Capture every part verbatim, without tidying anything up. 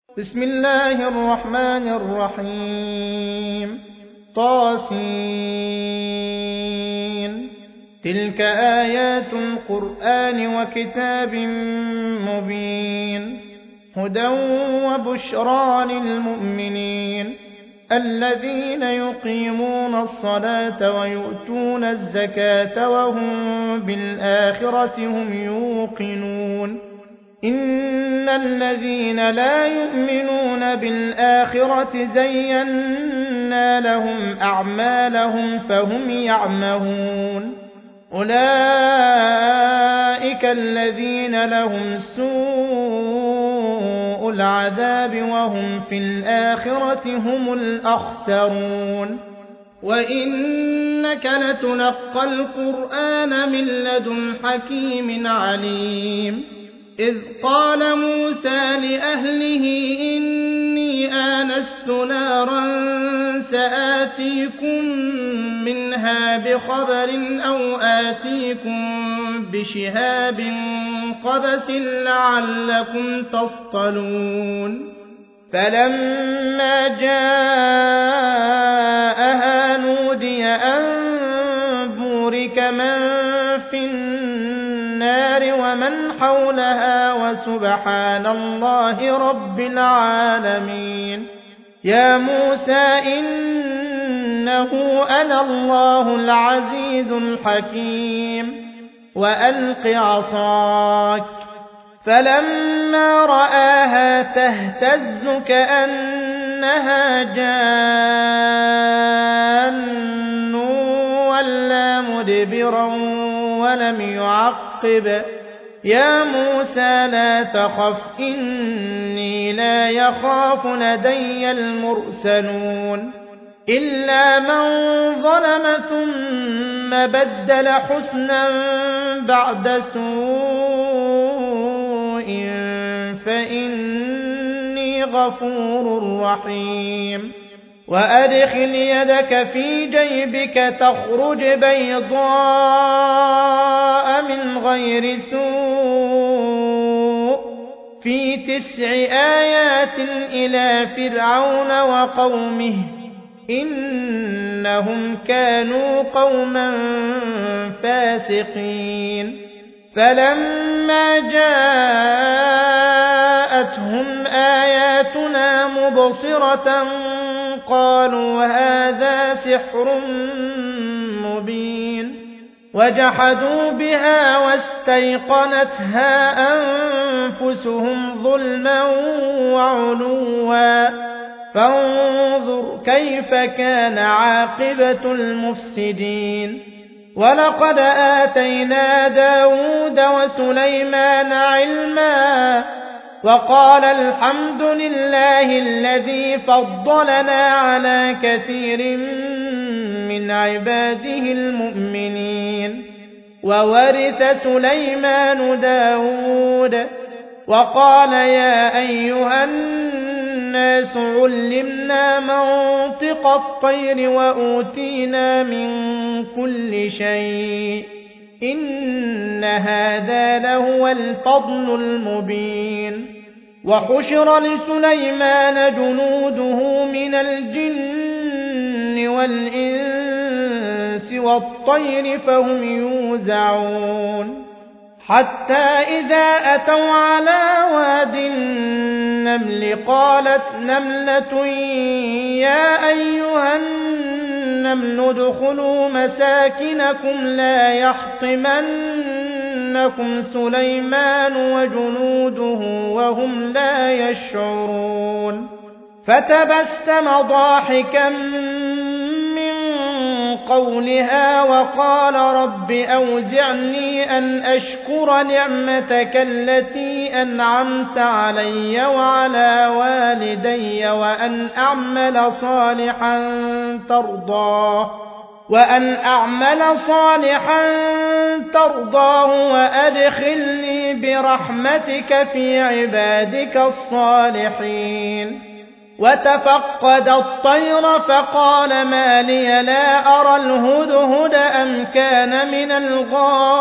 بسم الله الرحمن الرحيم طاسين تلك آيات القرآن وكتاب مبين هدى وبشرى للمؤمنين الذين يقيمون الصلاة ويؤتون الزكاة وهم بالآخرة هم يوقنون إن الذين لا يؤمنون بالآخرة زينا لهم أعمالهم فهم يعمهون أولئك الذين لهم سوء العذاب وهم في الآخرة هم الأخسرون وإنك لتلقى القرآن من لدن حكيم عليم إذ قال موسى لأهله إني آنست نارا سآتيكم منها بخبر أو آتيكم بشهاب قبس لعلكم تصطلون فلما جاءها نودي أن بورك من في النار ومن حولها وسبحان الله رب العالمين يا موسى إنه أنا الله العزيز الحكيم وألق عصاك فلما رآها تهتز كأنها جان ولا مدبرا ولم يعقب يا موسى لا تخف إني لا يخاف لدي المرسلون إلا من ظلم ثم بدل حسنا بعد سوء فإني غفور رحيم وأدخل يدك في جيبك تخرج بيضاء من غير سوء في تسع آيات إلى فرعون وقومه إنهم كانوا قوما فاسقين فلما جاءتهم آياتنا مبصرة قالوا هذا سحر مبين وجحدوا بها واستيقنتها أنفسهم ظلما وعلوا فانظر كيف كان عاقبة المفسدين ولقد آتينا داود وسليمان علما وقال الحمد لله الذي فضلنا على كثير من عباده المؤمنين وورث سليمان داود وقال يا أيها الناس علمنا منطق الطير وأوتينا من كل شيء إن هذا لهو الفضل المبين وحشر لسليمان جنوده من الجن والإنس والطير فهم يوزعون حتى إذا أتوا على واد النمل قالت نملة يا أيها النمل ادخلوا مساكنكم لا يحطمنكم سليمان وجنوده وهم لا يشعرون فتبسم ضاحكا من قولها وقال رب أوزعني أن أشكر نعمتك التي أنعمت علي وعلى والدي وأن أعمل صالحا ترضاه وأن أعمل صالحا ترضاه وأدخلني برحمتك في عبادك الصالحين وتفقد الطير فقال ما لي لا أرى الهدهد أم كان من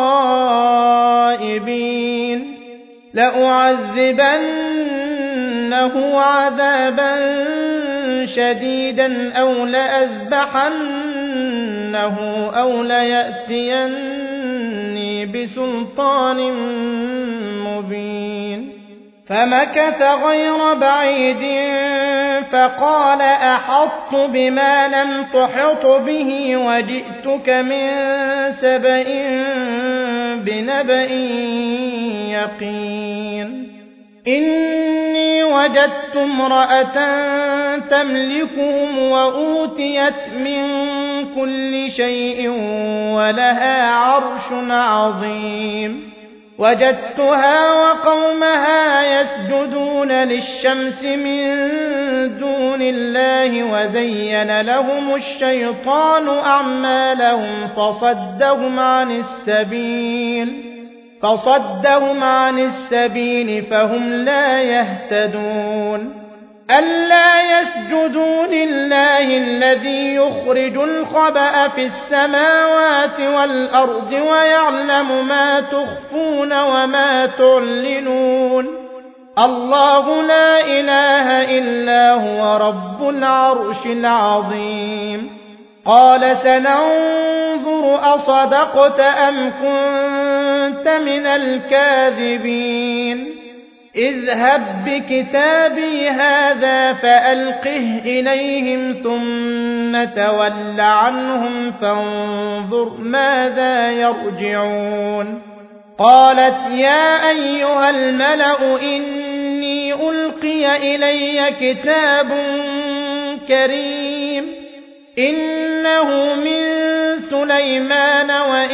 الغائبين لأعذبنه لأعذبنه عذابا شديدا أو لأذبحنه أو ليأتيني بسلطان مبين فمكث غير بعيد فقال أحطت بما لم تحط به وجئتك من سبأ بنبأ يقين إني وجدت امرأة تملكهم وأوتيت من كل شيء ولها عرش عظيم وجدتها وقومها يسجدون للشمس من دون الله وزين لهم الشيطان أعمالهم فصدهم عن السبيل فصدهم عن السبيل فهم لا يهتدون ألا يسجدوا لله الذي يخرج الخبأ في السماوات والأرض ويعلم ما تخفون وما تعلنون الله لا إله إلا هو رب العرش العظيم قال سننظر أصدقت أم كنت من الكاذبين اذهب بكتابي هذا فألقه إليهم ثم تول عنهم فانظر ماذا يرجعون قالت يا أيها الملأ إني ألقي إلي كتاب كريم إنه من سليمان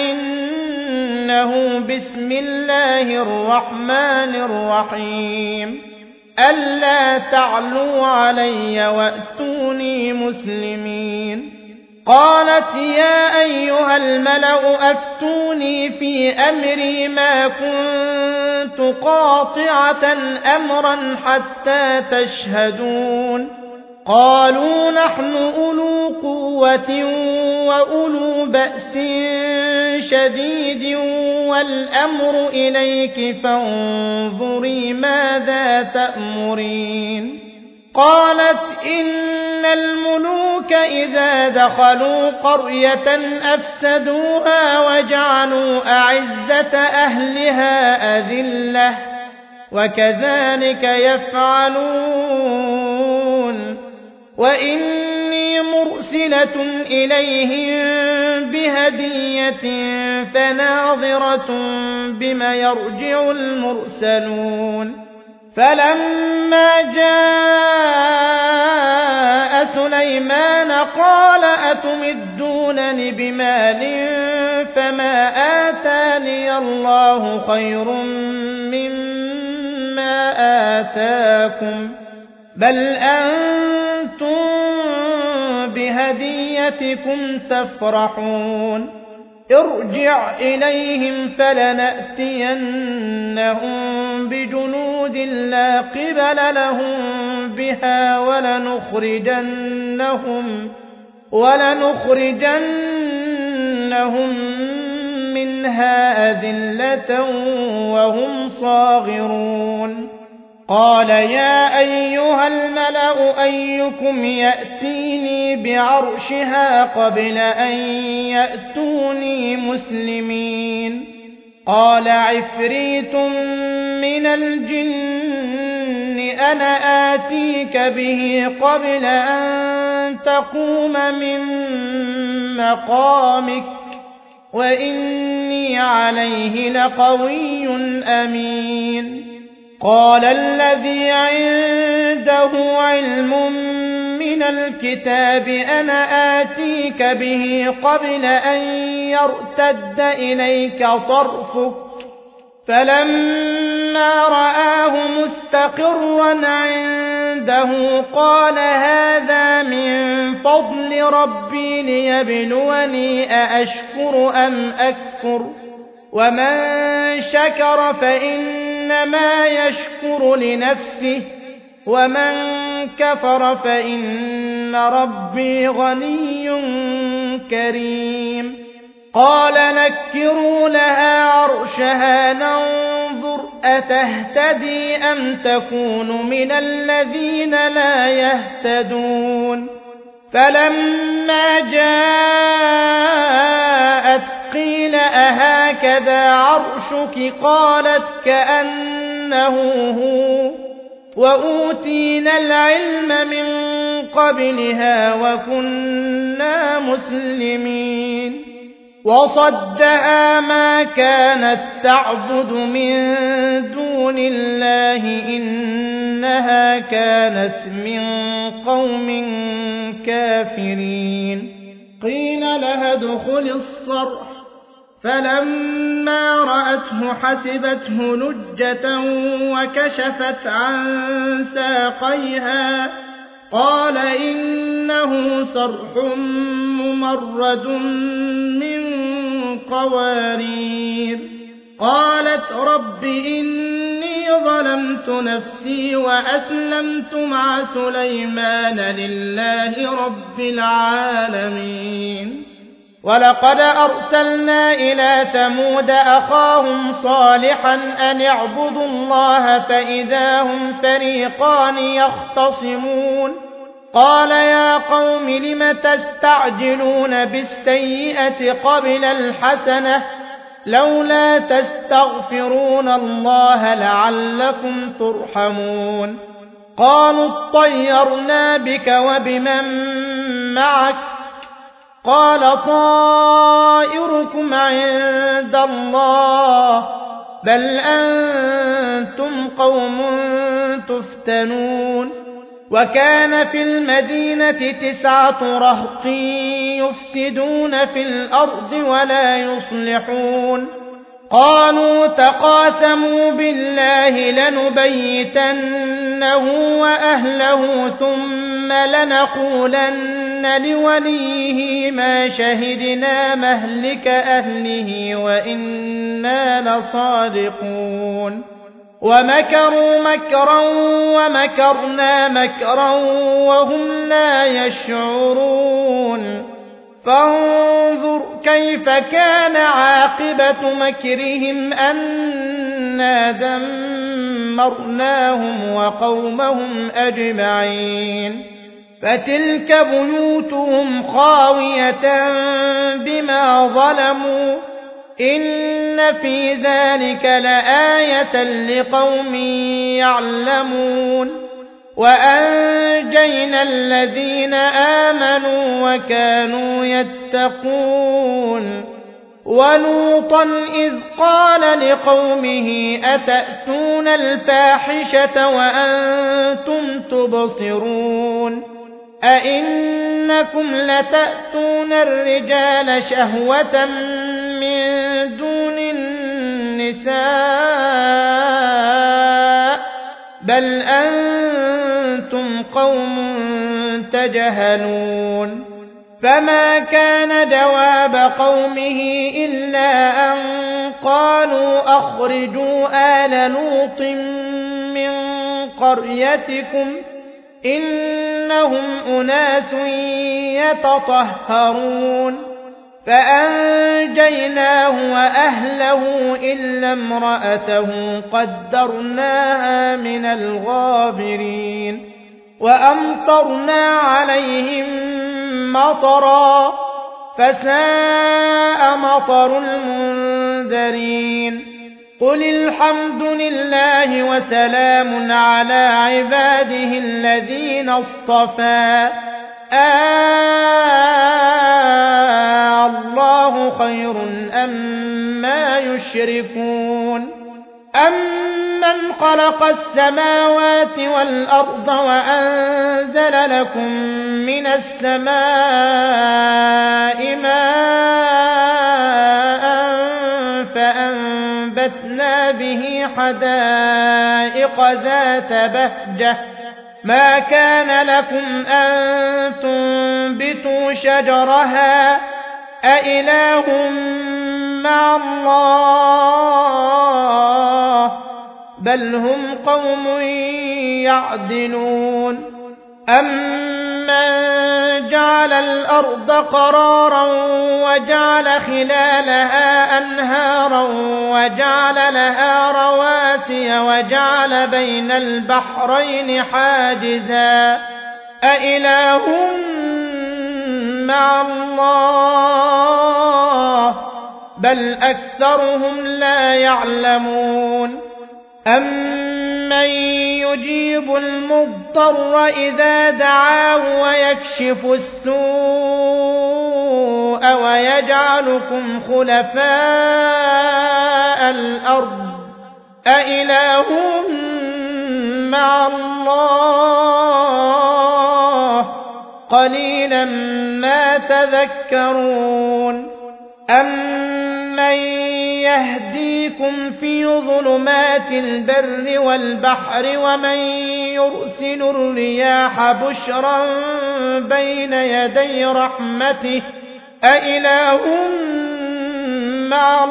وإنه بسم الله الرحمن الرحيم ألا تعلوا علي وأتوني مسلمين قالت يا أيها الملأ أفتوني في أمري ما كنت قاطعة أمرا حتى تشهدون قالوا نحن أولو قوة وأولو بأس شديد والأمر إليك فانظري ماذا تأمرين قالت إن الملوك إذا دخلوا قرية أفسدوها وجعلوا أعزة أهلها أذلة وكذلك يفعلون وإني مرسلة إليهم بهدية فناظرة بما يرجع المرسلون فلما جاء سليمان قال أتمدونني بمال فما آتاني الله خير مما آتاكم بل أنتم بهديتكم تفرحون ارجع إليهم فلنأتينهم بجنود لا قبل لهم بها ولنخرجنهم ولنخرجنهم منها أذلة وهم صاغرون قال يا أيها الملأ أيكم يأتيني بعرشها قبل أن يأتوني مسلمين قال عفريت من الجن أنا آتيك به قبل أن تقوم من مقامك وإني عليه لقوي أمين قال الذي عنده علم من الكتاب أنا آتيك به قبل أن يرتد إليك طرفك فلما رآه مستقرا عنده قال هذا من فضل ربي ليبلوني أأشكر أم أكفر ومن شكر فإنما يشكر لنفسه ومن كفر فإن ربي غني كريم قال نكروا لها عرشها ننظر أتهتدي أم تكون من الذين لا يهتدون فلما جاءت قيل أهكذا عرشك قالت كأنه هو وأوتينا العلم من قبلها وكنا مسلمين وصدها ما كانت تعبد من دون الله إنها كانت من قوم كافرين قيل لها ادخل الصرح فلما رأته حسبته لجة وكشفت عن ساقيها قال إنه صرح ممرد من قوارير قالت رب إني ظلمت نفسي وأسلمت مع سليمان لله رب العالمين ولقد أرسلنا إلى ثمود أخاهم صالحا أن اعبدوا الله فإذا هم فريقان يختصمون قال يا قوم لم تستعجلون بالسيئة قبل الحسنة لولا تستغفرون الله لعلكم ترحمون قالوا اطيرنا بك وبمن معك قال طائركم عند الله بل أنتم قوم تفتنون وكان في المدينة تسعة رهط يفسدون في الأرض ولا يصلحون قالوا تقاسموا بالله لنبيتنه وأهله ثم لنقولن لوليه ما شهدنا مهلك أهله وإنا لصادقون ومكروا مكرا ومكرنا مكرا وهم لا يشعرون فانظر كيف كان عاقبة مكرهم أنا دمرناهم وقومهم أجمعين فتلك بيوتهم خاوية بما ظلموا إن في ذلك لآية لقوم يعلمون وأنجينا الذين آمنوا وكانوا يتقون ولوطا إذ قال لقومه أتأتون الفاحشة وأنتم تبصرون أئنكم لتأتون الرجال شهوة من دون النساء بل أنتم قوم تجهلون فما كان جواب قومه إلا أن قالوا أخرجوا آل لوط من قريتكم إنهم أناس يتطهرون فأنجيناه وأهله إلا امرأته قدرناها من الغابرين وأمطرنا عليهم مطرا فساء مطر المنذرين قل الحمد لله وسلام على عباده الذين اصطفى آه الله خير أما يشركون أمن خلق السماوات والأرض وأنزل لكم من السماء ماء فأنبتنا به حدائق ذات بهجة ما كان لكم أن تنبتوا شجرها أإله مع الله بل هم قوم يعدلون أمن جعل الأرض قرارا وجعل خلالها أنهارا وجعل لها رواسي وجعل بين البحرين حاجزا أإله مع الله بل أكثرهم لا يعلمون أمن يجيب المضطر إذا دعاه ويكشف السوء ويجعلكم خلفاء الأرض أإله مع الله قليلا ما تذكرون أمن يهديكم في ظلمات البر والبحر ومن يرسل الرياح بشرا بين يدي رحمته أإله مع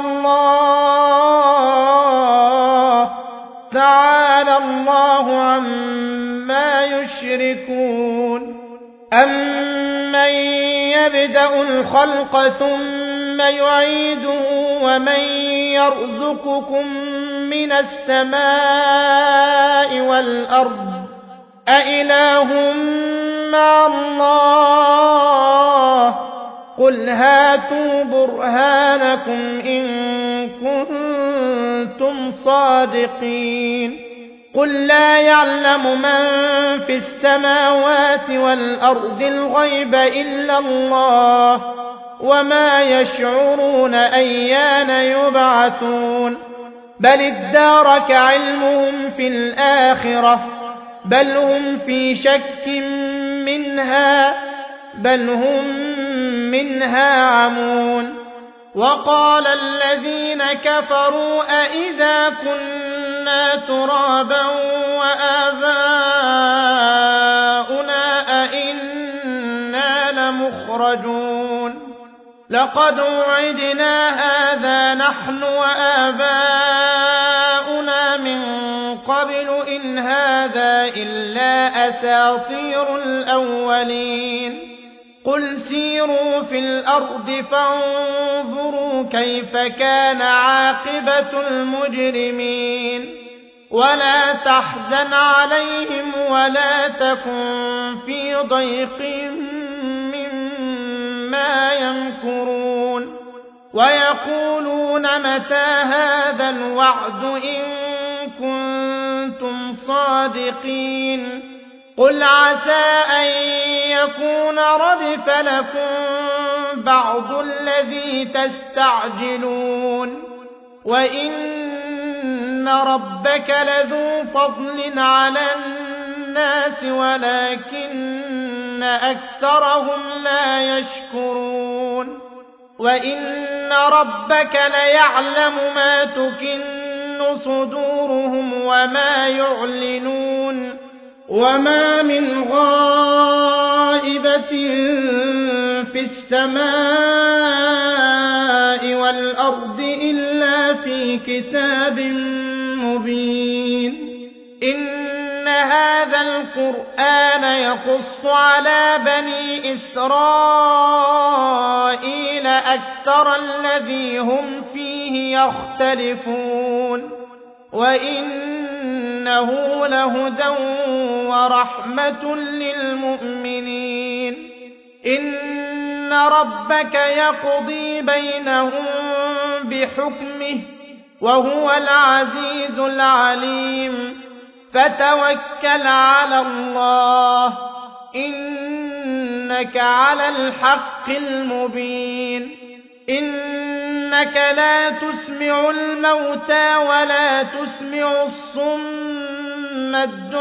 الله تعالى الله عما يشركون أمن يبدأ الخلق ثم يعيده ومن يرزقكم من السماء والأرض أإله مع الله قل هاتوا برهانكم إن كنتم صادقين قل لا يعلم من في السماوات والأرض الغيب إلا الله وما يشعرون أيان يبعثون بل ادارك علمهم في الآخرة بل هم في شك منها بل هم منها عمون وقال الذين كفروا أئذا كنا ترابا وآباؤنا أئنا لمخرجون لقد وعدنا هذا نحن وآباؤنا من قبل إن هذا إلا أساطير الأولين قل سيروا في الأرض فانظروا كيف كان عاقبة المجرمين ولا تحزن عليهم ولا تكن في ضيق مما يمكرون ويقولون متى هذا الوعد إن كنتم صادقين قل عسى أن يكون ردف لكم بعض الذي تستعجلون وإن ربك لذو فضل على الناس ولكن أكثرهم لا يشكرون وإن ربك ليعلم ما تكن صدورهم وما يعلنون وما من غائبة في السماء والأرض إلا في كتاب مبين إن هذا القرآن يقص على بني إسرائيل أكثر الذي هم فيه يختلفون وإنه لهدى ورحمة للمؤمنين إن ربك يقضي بينهم بحكمه وهو العزيز العليم فتوكل على الله إنك على الحق المبين إنك لا تسمع الموتى ولا تسمع الصم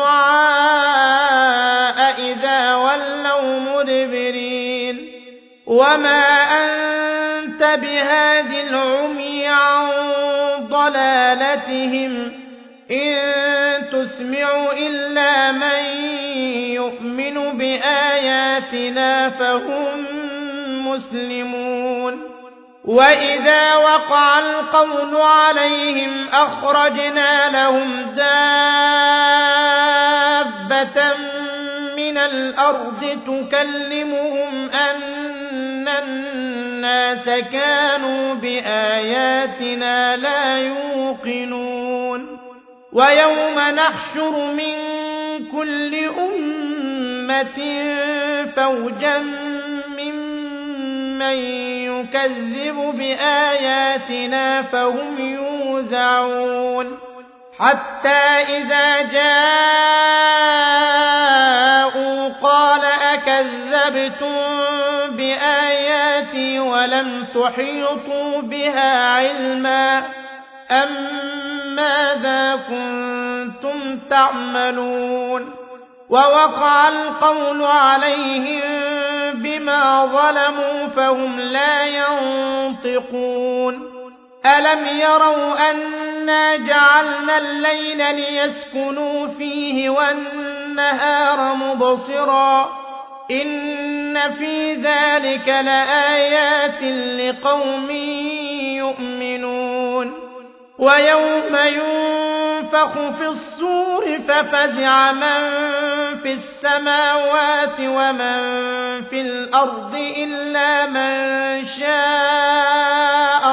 الدعاء إذا ولوا مدبرين وما أنت بهاد العمي عن ضلالتهم إن تسمع إلا من يؤمن بآياتنا فهم مسلمون وإذا وقع القول عليهم أخرجنا لهم دابة من من الأرض تكلمهم أن الناس كانوا بآياتنا لا يوقنون ويوم نحشر من كل أمة فوجا ممن يكذب بآياتنا فهم يوزعون حتى إذا جاءوا قال أكذبتم بآياتي ولم تحيطوا بها علما أم ماذا كنتم تعملون ووقع القول عليهم بما ظلموا فهم لا ينطقون ألم يروا أنا جعلنا الليل ليسكنوا فيه والنهار مبصرا إن في ذلك لآيات لقوم يؤمنون ويوم ينفخ في الصور ففزع من في السماوات ومن في الأرض إلا من شاء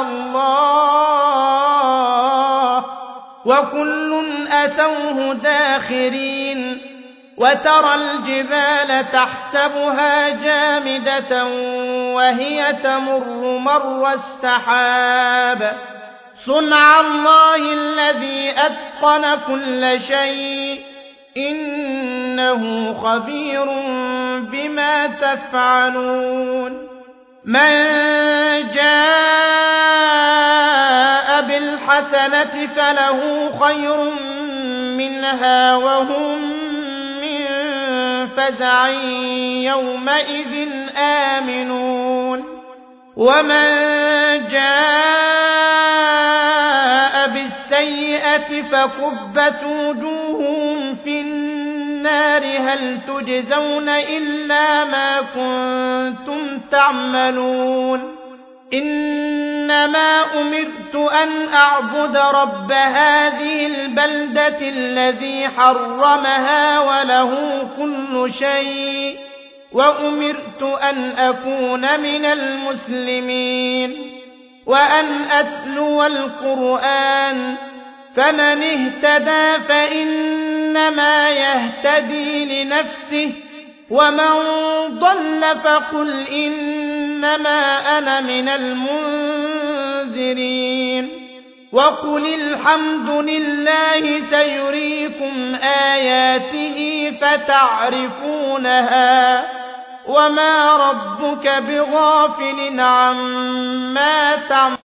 الله وكل أتوه داخرين وترى الجبال تحسبها جامدة وهي تمر مر السحاب صنع الله الذي أتقن كل شيء إنه خبير بما تفعلون من جاء بالحسنة فله خير منها وهم من فزع يومئذ آمنون ومن جاء بالسيئة فكبت وجوههم في النار هل تجزون إلا ما كنتم تعملون إنما أمرت أن أعبد رب هذه البلدة الذي حرمها وله كل شيء وأمرت أن أكون من المسلمين وأن أتلو القرآن فمن اهتدى فإنما يهتدي لنفسه ومن ضل فقل إنما أنا من المنذرين وقل الحمد لله سيريكم آياته فتعرفونها وما ربك بغافل عما تعملون